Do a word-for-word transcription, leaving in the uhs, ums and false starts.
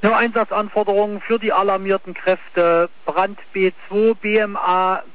Einsatzanforderungen für die alarmierten Kräfte: Brand B zwei, B M A,